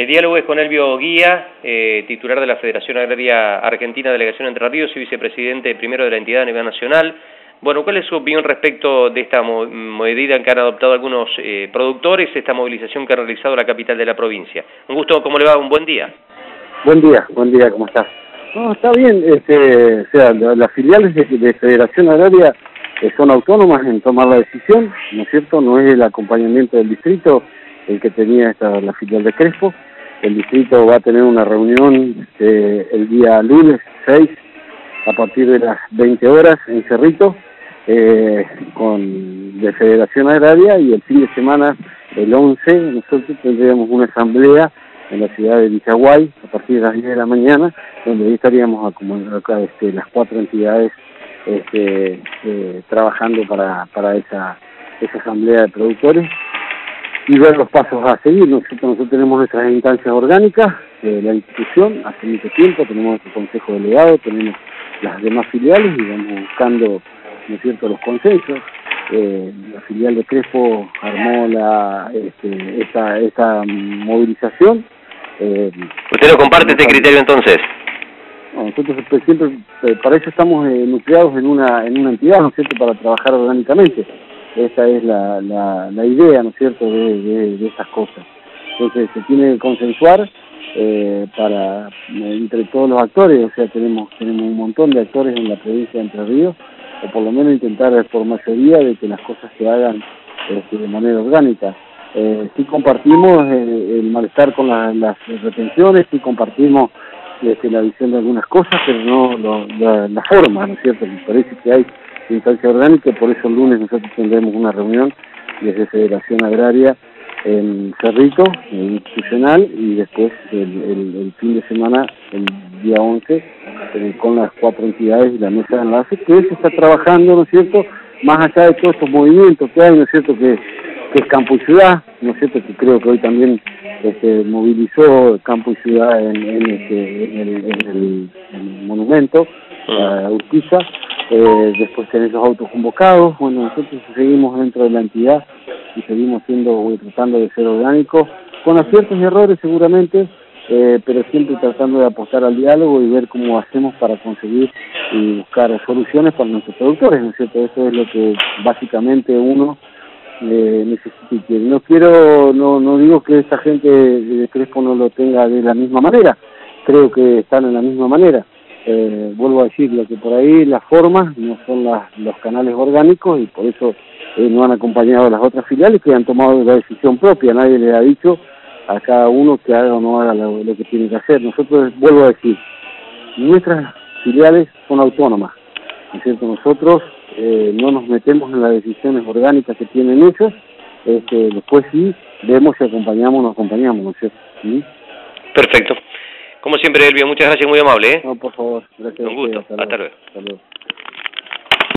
El diálogo es con Elvio Guía, titular de la Federación Agraria Argentina, Delegación Entre Ríos y vicepresidente primero de la entidad a nivel nacional. Bueno, ¿cuál es su opinión respecto de esta medida que han adoptado algunos productores, esta movilización que ha realizado la capital de la provincia? Un gusto, ¿cómo le va? Un buen día. Buen día, ¿cómo estás? No, está bien, o sea, las filiales de Federación Agraria son autónomas en tomar la decisión, ¿no es cierto? No es el acompañamiento del distrito el que tenía la filial de Crespo. El distrito va a tener una reunión el día lunes 6 a partir de las 20 horas en Cerrito de Federación Agraria, y el fin de semana, el 11, nosotros tendríamos una asamblea en la ciudad de Villaguay a partir de las 10 de la mañana, donde ahí estaríamos acumulando acá las cuatro entidades trabajando para esa asamblea de productores y ver los pasos a seguir. Nosotros tenemos nuestras instancias orgánicas de la institución hace mucho tiempo, tenemos nuestro consejo delegado, tenemos las demás filiales y vamos buscando, ¿no es cierto?, los consensos. La filial de Crespo armó esta movilización. ¿Usted no comparte este criterio entonces? No, nosotros siempre, para eso estamos nucleados en una entidad, ¿no es cierto?, para trabajar orgánicamente. Esa es la idea, ¿no es cierto?, de estas cosas. Entonces se tiene que consensuar entre todos los actores, o sea, tenemos un montón de actores en la provincia de Entre Ríos, o por lo menos intentar por mayoría de que las cosas se hagan de manera orgánica. Sí compartimos el malestar con las retenciones, sí compartimos la visión de algunas cosas, pero no la forma, ¿no es cierto? Me parece que hay instancia orgánica, y por eso el lunes nosotros tendremos una reunión desde Federación Agraria en Cerrito, institucional, y después el fin de semana, el día 11, con las cuatro entidades y la mesa de enlace, que se está trabajando, ¿no es cierto?, más allá de todos estos movimientos que hay, ¿no es cierto?, que es Campo y Ciudad, ¿no es cierto?, que creo que hoy también movilizó Campo y Ciudad en el monumento a Urquiza. Después tenés los autos convocados. Bueno, nosotros seguimos dentro de la entidad y seguimos tratando de ser orgánicos, con aciertos y errores seguramente, pero siempre tratando de apostar al diálogo y ver cómo hacemos para conseguir y buscar soluciones para nuestros productores, ¿no es cierto? Eso es lo que básicamente uno necesita y quiere. No digo que esta gente de Crespo no lo tenga de la misma manera, creo que están en la misma manera. Vuelvo a decir, lo que por ahí las formas no son los canales orgánicos, y por eso no han acompañado a las otras filiales que han tomado la decisión propia. Nadie le ha dicho a cada uno que haga o no haga lo que tiene que hacer. Nosotros, vuelvo a decir, nuestras filiales son autónomas, ¿no es cierto? Nosotros no nos metemos en las decisiones orgánicas que tienen ellos. Después sí vemos si acompañamos o no acompañamos, ¿no es cierto? ¿Sí? Perfecto. Como siempre, Elvio, muchas gracias, muy amable. No, por favor, gracias. Un gusto. Hasta luego. Hasta luego.